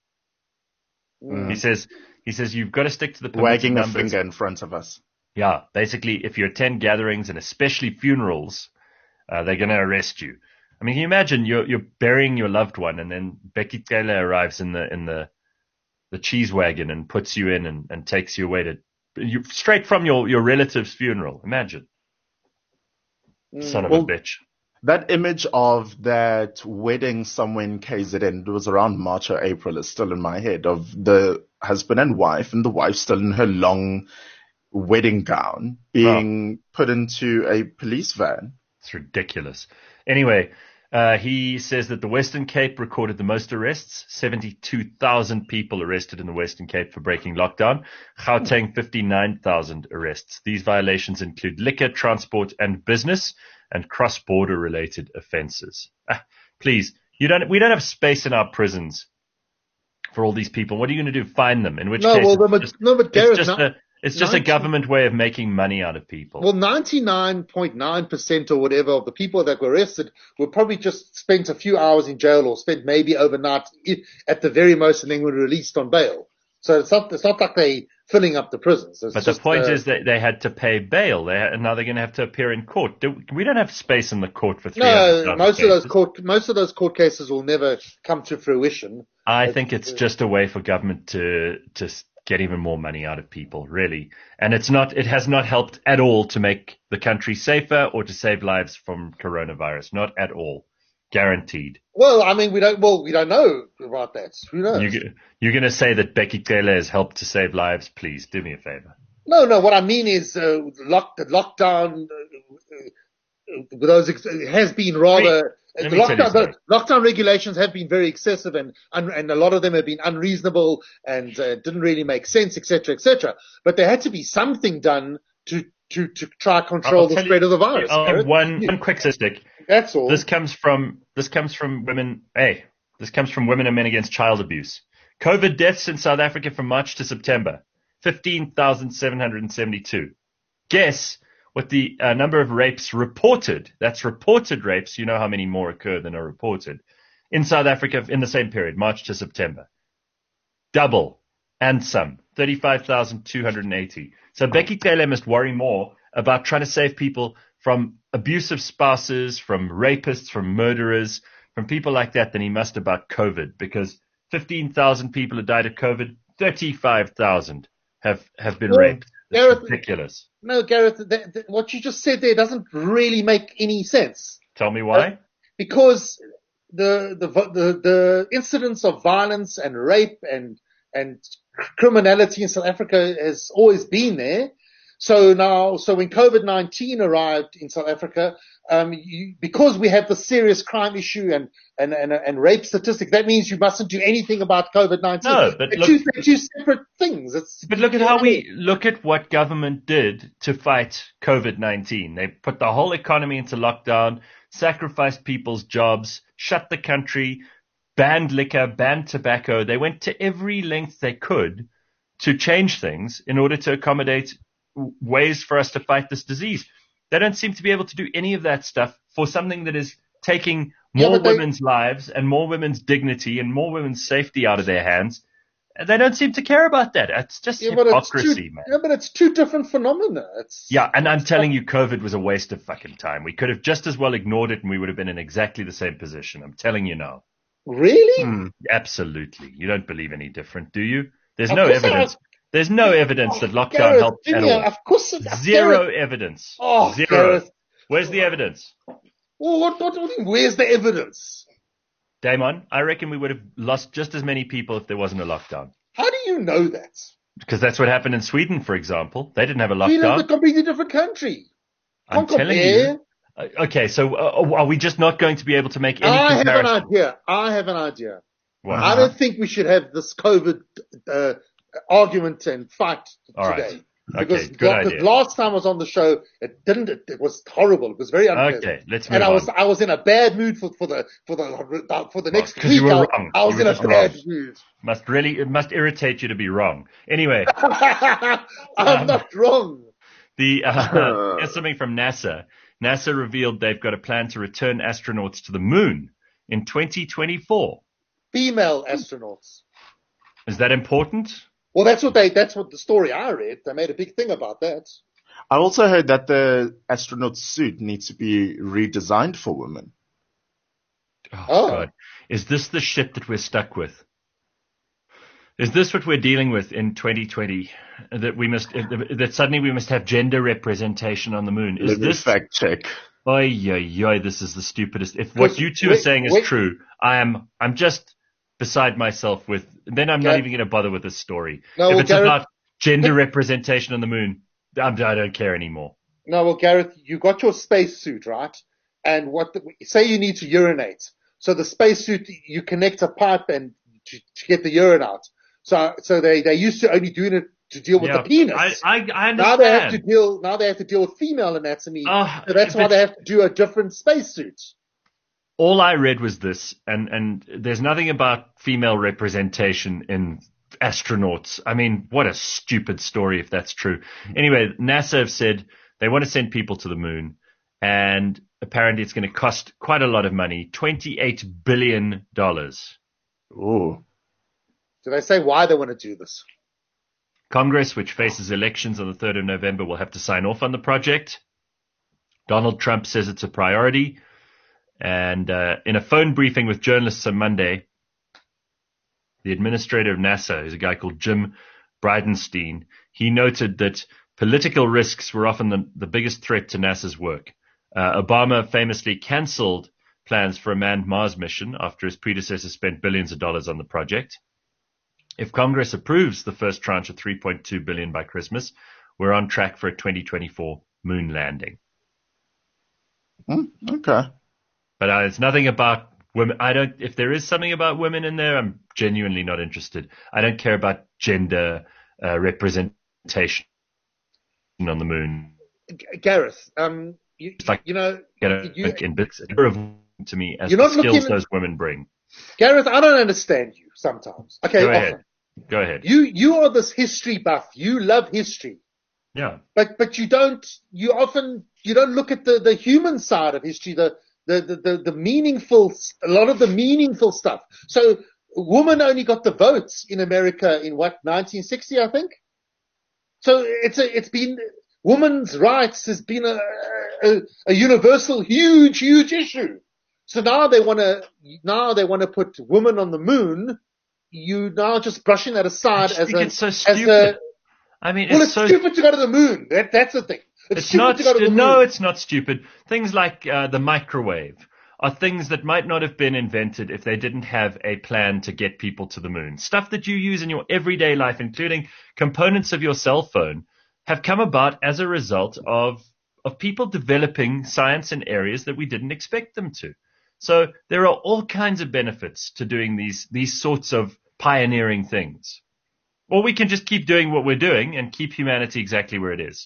He says you've got to stick to the permitted wagging numbers. a finger in front of us. Yeah, basically, if you attend gatherings and especially funerals, they're going to arrest you. I mean, can you imagine you're burying your loved one, and then Bheki Cele arrives in the cheese wagon and puts you in and takes you away straight from your relative's funeral. Imagine, son of a bitch. That image of that wedding somewhere in KZN, it was around March or April, is still in my head, of the husband and wife, and the wife still in her long wedding gown being put into a police van. It's ridiculous. Anyway, he says that the Western Cape recorded the most arrests, 72,000 people arrested in the Western Cape for breaking lockdown. Gauteng, 59,000 arrests. These violations include liquor, transport, and business, and cross-border related offences. Please, we don't have space in our prisons for all these people. What are you going to do? Fine them? In which No, case, well, but Gareth, it's just a government way of making money out of people. Well, 99.9% or whatever of the people that were arrested were probably just spent a few hours in jail or spent maybe overnight at the very most, and then were released on bail. So it's not like they filling up the prisons. But the point is that they had to pay bail, and now they're going to have to appear in court. We don't have space in the court for 300. No, most of those court cases will never come to fruition. I think it's just a way for government to get even more money out of people, really. And it has not helped at all to make the country safer or to save lives from coronavirus. Not at all. Guaranteed. Well, I mean, we don't know about that. Who knows? You're going to say that Bheki Cele has helped to save lives? Please do me a favor. No. What I mean is, lockdown, has been rather. Lockdown regulations have been very excessive, and a lot of them have been unreasonable and didn't really make sense, etc., etc. But there had to be something done to try control the spread of the virus. One quick statistic. That's all. This comes from women. Hey, this comes from Women and Men Against Child Abuse. COVID deaths in South Africa from March to September, 15,772. Guess what the number of rapes reported? That's reported rapes. You know how many more occur than are reported in South Africa in the same period, March to September. Double and some, 35,280. So Bheki Cele must worry more about trying to save people from abusive spouses, from rapists, from murderers, from people like that than he must about COVID, because 15,000 people have died of COVID, 35,000 have been raped. It's ridiculous. No, Gareth, what you just said there doesn't really make any sense. Tell me why. Because the incidence of violence and rape and criminality in South Africa has always been there. So when COVID-19 arrived in South Africa, because we have the serious crime issue and rape statistics, that means you mustn't do anything about COVID-19. No, but they're two separate things. But look at what government did to fight COVID-19. They put the whole economy into lockdown, sacrificed people's jobs, shut the country, banned liquor, banned tobacco. They went to every length they could to change things in order to accommodate ways for us to fight this disease. They don't seem to be able to do any of that stuff for something that is taking more women's lives and more women's dignity and more women's safety out of their hands. They don't seem to care about that. It's just hypocrisy, man. Yeah, but it's two different phenomena. And I'm telling you, COVID was a waste of fucking time. We could have just as well ignored it and we would have been in exactly the same position. I'm telling you now. Really? Absolutely. You don't believe any different, do you? There's no evidence. There's no evidence that lockdown helped at all. Of course, Zero evidence. Oh, Zero. Gareth. Where's the evidence? Well, what do you mean? Where's the evidence? Damon, I reckon we would have lost just as many people if there wasn't a lockdown. How do you know that? Because that's what happened in Sweden, for example. They didn't have a lockdown. Sweden's a completely different country. I'm telling you. Okay, so are we just not going to be able to make any comparison? I have an idea. What? I don't think we should have this COVID argument and fight today. Right. Because good idea. Last time I was on the show, it was horrible. It was very unpleasant. Okay, let's move on. I was in a bad mood for the next week. You were wrong. I was in a bad mood. It must irritate you to be wrong. Anyway. I'm not wrong. Here's something from NASA. NASA revealed they've got a plan to return astronauts to the moon in 2024. Female astronauts. Is that important? Well, that's what the story I read. They made a big thing about that. I also heard that the astronaut suit needs to be redesigned for women. Oh, God. Is this the shit that we're stuck with? Is this what we're dealing with in 2020? That suddenly we must have gender representation on the moon? Let me fact check. This is the stupidest. If what you two are saying is true, I'm just beside myself with. Then I'm not even going to bother with this story. If it's about gender representation on the moon, I don't care anymore. No, well, Gareth, you got your spacesuit, right? And say you need to urinate. So the spacesuit, you connect a pipe and to get the urine out. So they used to only doing it to deal with the penis. I understand. Now they have to deal with female anatomy. So that's why they have to do a different spacesuit. all I read was this, and there's nothing about female representation in astronauts. I mean, what a stupid story if that's true. Anyway, NASA have said they want to send people to the moon, and apparently it's going to cost quite a lot of money, $28 billion. Oh, Did I say why they want to do this? Congress, which faces elections on the 3rd of November, will have to sign off on the project. Donald Trump says it's a priority. And in a phone briefing with journalists on Monday, the administrator of NASA, who's a guy called Jim Bridenstine, he noted that political risks were often the biggest threat to NASA's work. Obama famously canceled plans for a manned Mars mission after his predecessor spent billions of dollars on the project. If Congress approves the first tranche of $3.2 billion by Christmas, we're on track for a 2024 moon landing. Okay. But it's nothing about women. If there is something about women in there, I'm genuinely not interested. I don't care about gender representation on the moon. Gareth, It's like, you know, in bits to me as You're the not skills looking- those women bring. Gareth, I don't understand you sometimes. Okay, Go often. ahead. Go ahead. You are this history buff. You love history. Yeah. But you don't look at the human side of history, the meaningful, a lot of the meaningful stuff. So women only got the votes in America in 1960, I think. So it's been, women's rights has been a universal, huge issue. So now they want to put women on the moon. You now just brushing that aside It's so stupid. It's stupid to go to the moon. That's the thing. It's stupid not to go to the moon. No, it's not stupid. Things like the microwave are things that might not have been invented if they didn't have a plan to get people to the moon. Stuff that you use in your everyday life, including components of your cell phone, have come about as a result of people developing science in areas that we didn't expect them to. So there are all kinds of benefits to doing these sorts of pioneering things. Or we can just keep doing what we're doing and keep humanity exactly where it is.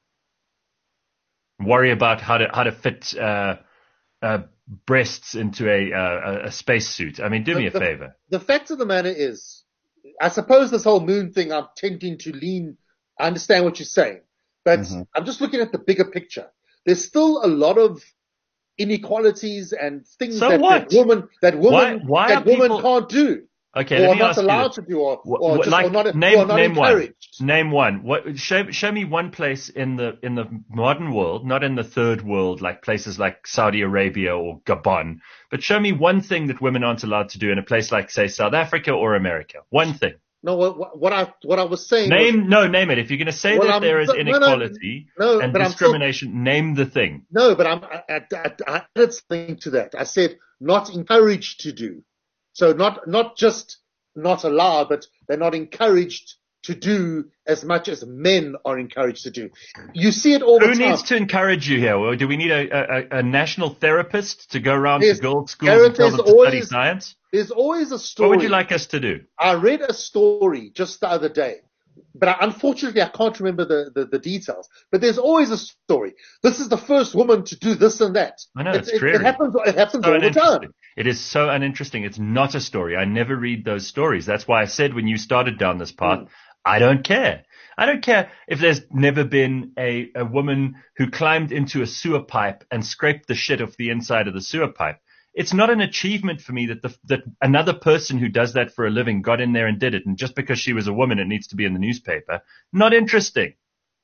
Worry about how to fit breasts into a spacesuit. I mean, do me a favor. The fact of the matter is, I suppose this whole moon thing, I'm tending to lean. I understand what you're saying, but I'm just looking at the bigger picture. There's still a lot of inequalities and things that women can't do. Okay, or let me not ask allowed you to do, or not name encouraged. One. Name one. Show me one place in the modern world, not in the third world, like places like Saudi Arabia or Gabon, but show me one thing that women aren't allowed to do in a place like, say, South Africa or America. One thing. No, what I was saying. Name it. If you're going to say that there is inequality and discrimination, name the thing. No, but I added something to that. I said not encouraged to do. So not just not allowed, but they're not encouraged to do as much as men are encouraged to do. You see it all the time. Who needs to encourage you here? Or do we need a national therapist to go around to girls' schools and tell them to study science? There's always a story. What would you like us to do? I read a story just the other day, but unfortunately I can't remember the details. But there's always a story. This is the first woman to do this and that. I know, it's dreary. It happens all the time. It is so uninteresting. It's not a story. I never read those stories. That's why I said when you started down this path, I don't care. I don't care if there's never been a woman who climbed into a sewer pipe and scraped the shit off the inside of the sewer pipe. It's not an achievement for me that another person who does that for a living got in there and did it. And just because she was a woman, it needs to be in the newspaper. Not interesting.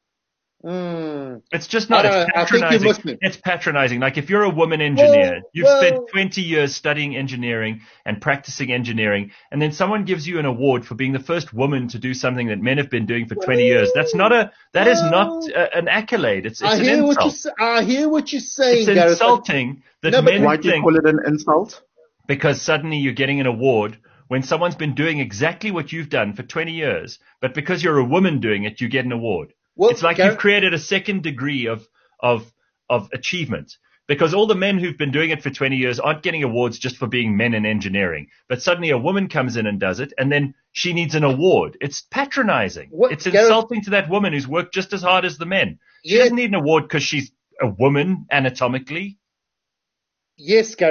It's just not. It's patronizing. It's patronizing. Like if you're a woman engineer, you've spent 20 years studying engineering and practicing engineering, and then someone gives you an award for being the first woman to do something that men have been doing for 20 years. That is not an accolade. It's an insult. I hear what you're saying. It's insulting that men why do you call it an insult? Because suddenly you're getting an award when someone's been doing exactly what you've done for 20 years, but because you're a woman doing it, you get an award. Well, it's like you've created a second degree of achievement, because all the men who've been doing it for 20 years aren't getting awards just for being men in engineering. But suddenly a woman comes in and does it, and then she needs an award. It's patronizing. It's insulting to that woman who's worked just as hard as the men. She doesn't need an award because she's a woman anatomically. Yes, Gareth.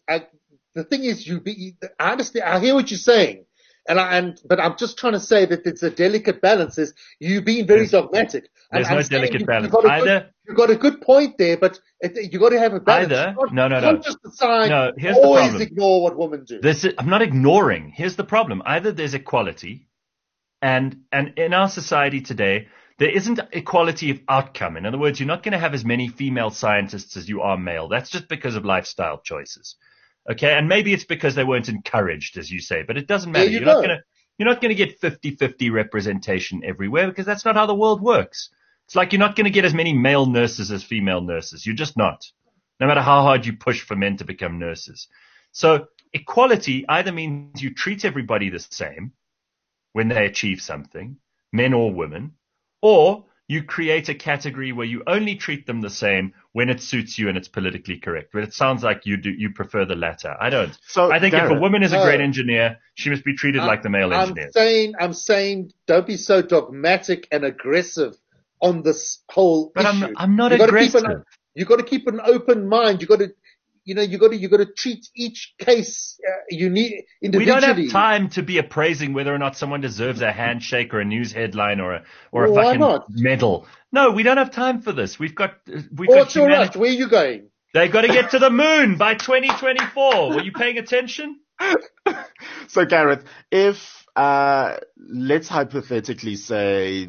the thing is, I understand, I hear what you're saying. But I'm just trying to say that it's a delicate balance. Is you being very dogmatic. There's no delicate balance. You've got a good point there, but you got to have a balance. No. You can't just decide. No, here's always the problem. Ignore what women do. I'm not ignoring. Here's the problem. Either there's equality, and in our society today, there isn't equality of outcome. In other words, you're not going to have as many female scientists as you are male. That's just because of lifestyle choices. Okay, and maybe it's because they weren't encouraged, as you say, but it doesn't matter. You're not going to get 50-50 representation everywhere because that's not how the world works. It's like you're not going to get as many male nurses as female nurses. You're just not. No matter how hard you push for men to become nurses. So equality either means you treat everybody the same when they achieve something, men or women, or you create a category where you only treat them the same when it suits you and it's politically correct. But it sounds like you prefer the latter. I don't. So, I think Gareth, if a woman is a great engineer, she must be treated like the male engineers. I'm saying don't be so dogmatic and aggressive on this whole issue. I'm not aggressive. You got to keep an open mind. You got to treat each case individually. We don't have time to be appraising whether or not someone deserves a handshake or a news headline or a fucking medal. No, we don't have time for this. We've got What's your rush? Where are you going? They've got to get to the moon by 2024. Were you paying attention? So Gareth, if let's hypothetically say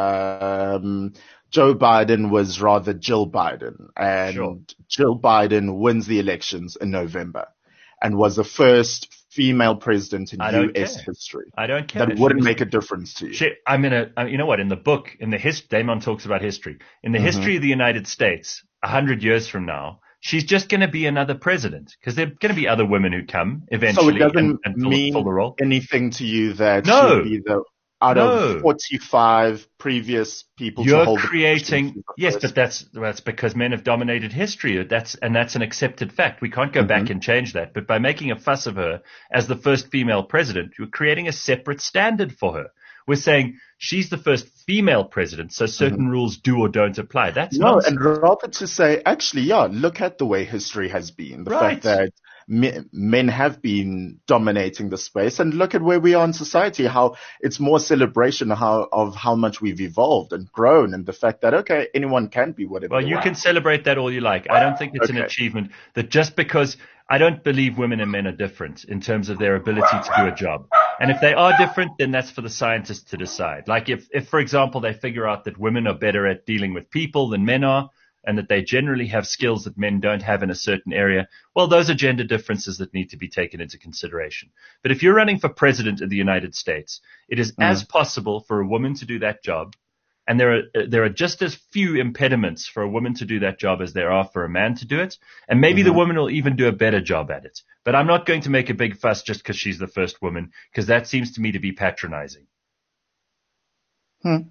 Joe Biden was rather Jill Biden, and Jill Biden wins the elections in November and was the first female president in U.S. history. I don't care. That wouldn't make a difference to you. You know what? In the book, Damon talks about history. In the history of the United States, 100 years from now, she's just going to be another president because there are going to be other women who come eventually. So it doesn't and mean fill the role. anything to you that she'll be out of 45 previous people to hold creating, yes, but that's because men have dominated history. That's an accepted fact. We can't go back and change that. But by making a fuss of her as the first female president, you're creating a separate standard for her. We're saying she's the first female president, so certain rules do or don't apply. That's nonsense. And rather to say, actually, look at the way history has been. The fact that men have been dominating the space, and look at where we are in society, how it's more celebration of how much we've evolved and grown, and the fact that, okay, anyone can be whatever they want. You can celebrate that all you like. I don't think it's an achievement that just because I don't believe women and men are different in terms of their ability to do a job. And if they are different, then that's for the scientists to decide. Like if, for example, they figure out that women are better at dealing with people than men are, and that they generally have skills that men don't have in a certain area, well, those are gender differences that need to be taken into consideration. But if you're running for president of the United States, it is as possible for a woman to do that job. And there are just as few impediments for a woman to do that job as there are for a man to do it. And maybe the woman will even do a better job at it. But I'm not going to make a big fuss just because she's the first woman, because that seems to me to be patronizing. Okay.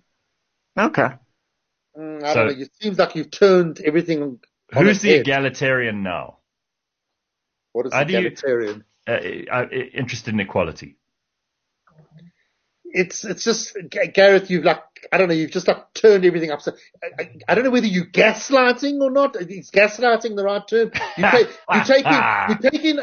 I don't know. It seems like you've turned everything on Who's the head. egalitarian now? What is egalitarian? Interested in equality. It's just, Gareth, you've just turned everything upside. I don't know whether you're gaslighting or not. Is gaslighting the right term? You're taking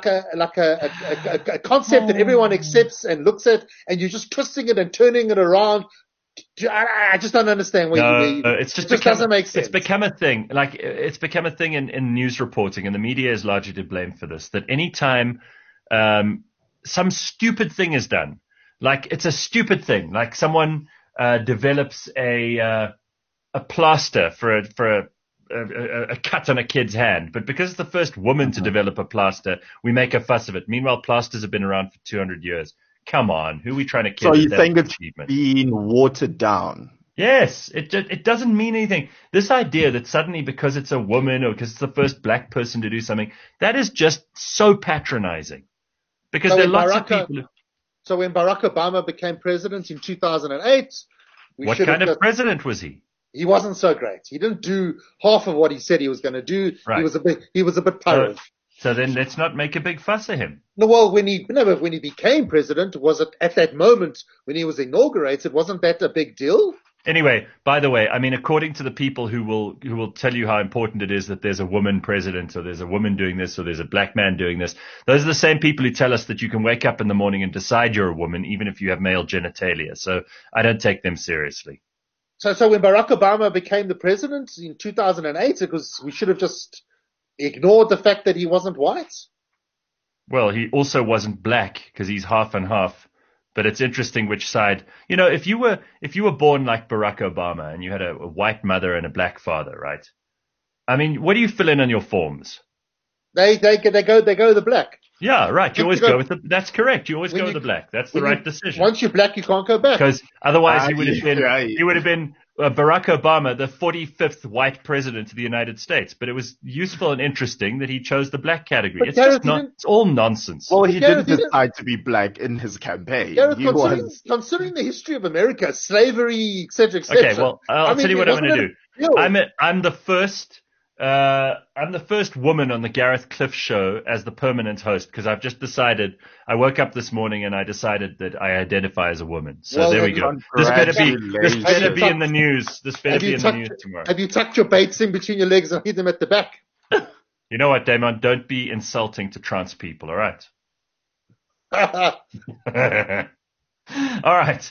a concept that everyone accepts and looks at, and you're just twisting it and turning it around. I just don't understand it just doesn't make sense. It's become a thing. It's become a thing in news reporting, and the media is largely to blame for this. That any time some stupid thing is done, like it's a stupid thing, like someone develops a plaster for a cut on a kid's hand, but because it's the first woman to develop a plaster, we make a fuss of it. Meanwhile, plasters have been around for 200 years. Come on, who are we trying to kid? So you think it's being watered down? Yes, it doesn't mean anything. This idea that suddenly because it's a woman or because it's the first black person to do something, that is just so patronizing. Because there are lots of people. So when Barack Obama became president in 2008, what kind of president was he? He wasn't so great. He didn't do half of what he said he was going to do. Right. He was a bit pyrrhic. So then let's not make a big fuss of him. No, well, when he became president, was it at that moment when he was inaugurated, wasn't that a big deal? Anyway, by the way, I mean, according to the people who will tell you how important it is that there's a woman president or there's a woman doing this or there's a black man doing this, those are the same people who tell us that you can wake up in the morning and decide you're a woman even if you have male genitalia. So I don't take them seriously. So when Barack Obama became the president in 2008, we should have just ignored the fact that he wasn't white. Well, he also wasn't black because he's half and half. But it's interesting which side. You know, if you were born like Barack Obama and you had a white mother and a black father, right? I mean, what do you fill in on your forms? They go the black. Yeah, right. You always go with that's correct. You always go with the black. That's the right decision. Once you're black, you can't go back. Because otherwise he would have been Barack Obama, the 45th white president of the United States. But it was useful and interesting that he chose the black category. It's all nonsense. Well, he didn't decide to be black in his campaign. Considering the history of America, slavery, etc., etc. Okay, well, I'll tell you what I'm going to do. I'm the first woman on the Gareth Cliff show as the permanent host because I've just decided. I woke up this morning and I decided that I identify as a woman. So there we go. This better be in the news. This better be in the news tomorrow. Have you tucked your baits in between your legs and hid them at the back? You know what, Damon? Don't be insulting to trans people. All right. All right.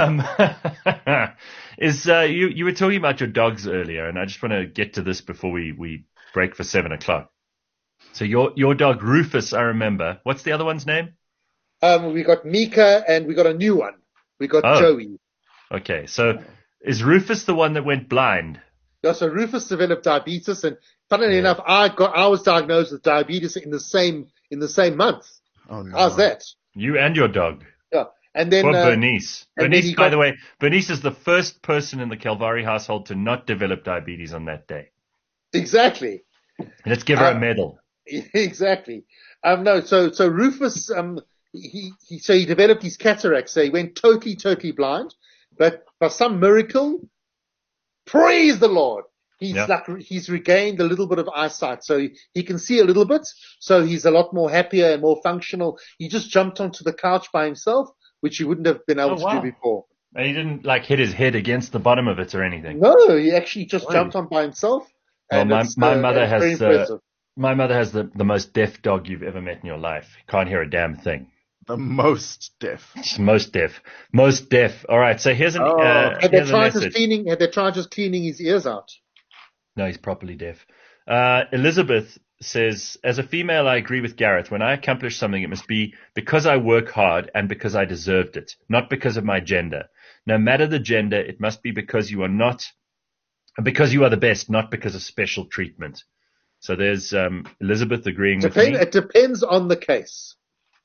You were talking about your dogs earlier, and I just want to get to this before we break for 7:00. So your dog Rufus, I remember. What's the other one's name? We got Mika, and we got a new one. We got Joey. Okay, so is Rufus the one that went blind? Yeah, so Rufus developed diabetes, and funnily enough, I was diagnosed with diabetes in the same month. Oh no! How's that? You and your dog. Yeah. And then Bernice. Bernice, by the way, Bernice is the first person in the Calvari household to not develop diabetes on that day. Exactly. Let's give her a medal. Exactly. So Rufus, he developed his cataracts. So he went totally blind, but by some miracle, praise the Lord, he's regained a little bit of eyesight. So he can see a little bit. So he's a lot more happier and more functional. He just jumped onto the couch by himself, which he wouldn't have been able to do before. And he didn't hit his head against the bottom of it or anything. No, he actually just jumped on by himself. Well, my mother has the most deaf dog you've ever met in your life. Can't hear a damn thing. The most deaf. Most deaf. All right. So here's have they tried just cleaning his ears out? No, he's properly deaf. Elizabeth says, as a female, I agree with Gareth. When I accomplish something, it must be because I work hard and because I deserved it, not because of my gender. No matter the gender, it must be because you are the best, not because of special treatment. So there's Elizabeth agreeing with me. It depends on the case.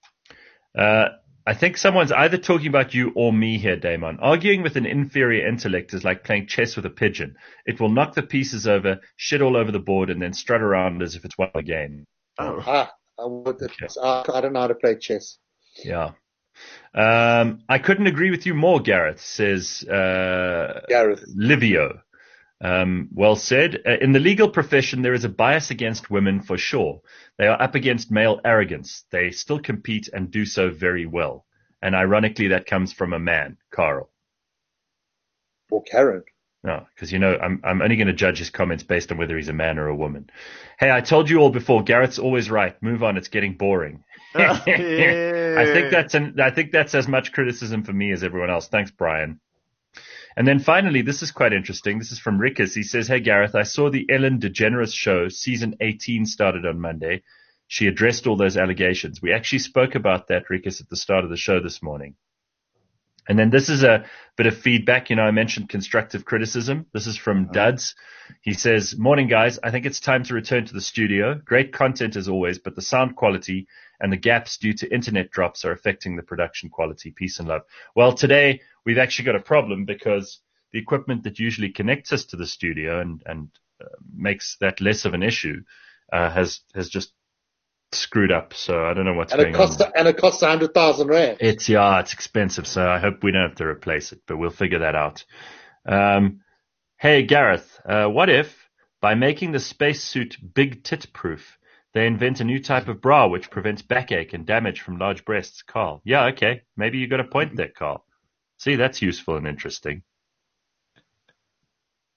I think someone's either talking about you or me here, Damon. Arguing with an inferior intellect is like playing chess with a pigeon. It will knock the pieces over, shit all over the board, and then strut around as if it's won the game. I don't know how to play chess. Yeah. I couldn't agree with you more, Gareth, says Livio. Well said. In the legal profession, there is a bias against women for sure. They are up against male arrogance. They still compete and do so very well. And ironically, that comes from a man, Carl. Or Karen. No, because I'm only going to judge his comments based on whether he's a man or a woman. Hey, I told you all before, Gareth's always right. Move on, it's getting boring. I think that's as much criticism for me as everyone else. Thanks, Brian. And then finally, this is quite interesting. This is from Rickers. He says, hey, Gareth, I saw the Ellen DeGeneres show. Season 18 started on Monday. She addressed all those allegations. We actually spoke about that, Rickers, at the start of the show this morning. And then this is a bit of feedback. I mentioned constructive criticism. This is from Duds. He says, morning, guys. I think it's time to return to the studio. Great content as always, but the sound quality and the gaps due to internet drops are affecting the production quality. Peace and love. Well, today we've actually got a problem because the equipment that usually connects us to the studio and makes that less of an issue has just screwed up. So I don't know what's going on. And it costs 100,000 rand. It's expensive. So I hope we don't have to replace it, but we'll figure that out. Hey, Gareth, what if by making the spacesuit big tit proof, they invent a new type of bra which prevents backache and damage from large breasts? Carl. Yeah, okay. Maybe you got a point there, Carl. See, that's useful and interesting.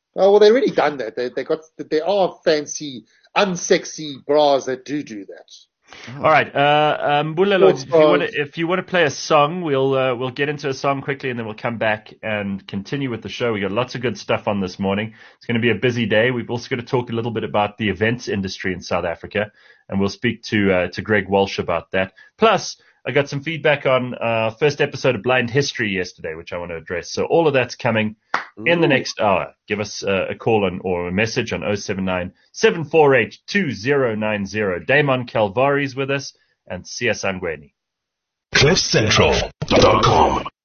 Oh, well, they already done that. There are fancy, unsexy bras that do that. All right, Bulelo, Sports bras. if you want to play a song, we'll get into a song quickly and then we'll come back and continue with the show. We got lots of good stuff on this morning. It's going to be a busy day. We've also got to talk a little bit about the events industry in South Africa, and we'll speak to Greg Walsh about that. Plus, I got some feedback on first episode of Blind History yesterday, which I want to address. So all of that's coming in the next hour. Give us a call or a message on 079-748-2090. Damon Calvari is with us and Sia Sangweni. CliffCentral.com